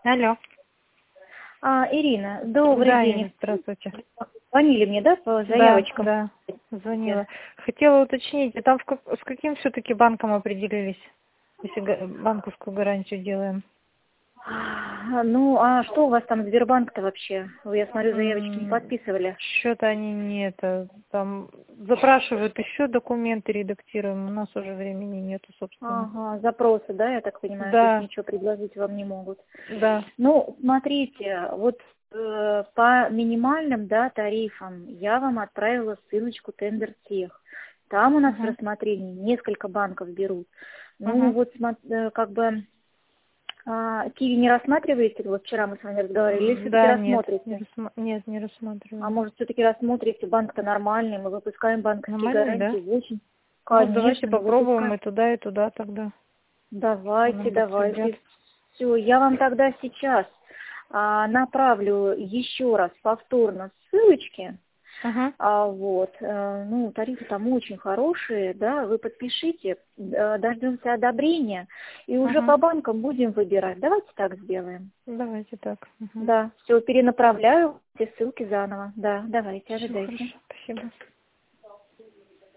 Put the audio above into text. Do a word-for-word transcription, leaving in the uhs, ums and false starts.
Алло. А, Ирина, добрый Да, день. Ирина, здравствуйте. Звонили мне, да, по заявочкам? Да, да, звонила. Хотела уточнить, а там в как- с каким все-таки банком определились, если га- банковскую гарантию делаем? А, Ну, а что у вас там, Сбербанк-то вообще? Вы, я смотрю, заявочки не подписывали. Что-то они не это, там запрашивают еще документы, редактируем, у нас уже времени нету, собственно. Ага, запросы, да, я так понимаю, то есть Да, ничего предложить вам не могут. да. Ну, смотрите, вот э, по минимальным, да, тарифам я вам отправила ссылочку Тендер Тех. Там у нас в Угу, рассмотрении несколько банков берут. Ну, угу. вот, смо- э, как бы... А, Киви не рассматриваете? Вот вчера мы с вами разговаривали, или все-таки Да, нет, не рассмотрите? рассма- нет, не А рассматриваем. может, все-таки рассмотрите, банк-то нормальный, мы выпускаем банковские Нормальный, да? гарантии, очень. Ну, давайте Конечно, мы попробуем выпускаем. и туда, и туда тогда. Что Давайте, нам подтвердят. давайте. Все, я вам тогда сейчас а, направлю еще раз повторно ссылочки. Ага. А, вот, э, ну, тарифы там очень хорошие, да, вы подпишите, э, дождемся одобрения, и уже Ага. по банкам будем выбирать. Давайте так сделаем. Давайте так. Угу. Да, все, перенаправляю все ссылки заново. Да, давайте, Все ожидайте. хорошо. Спасибо.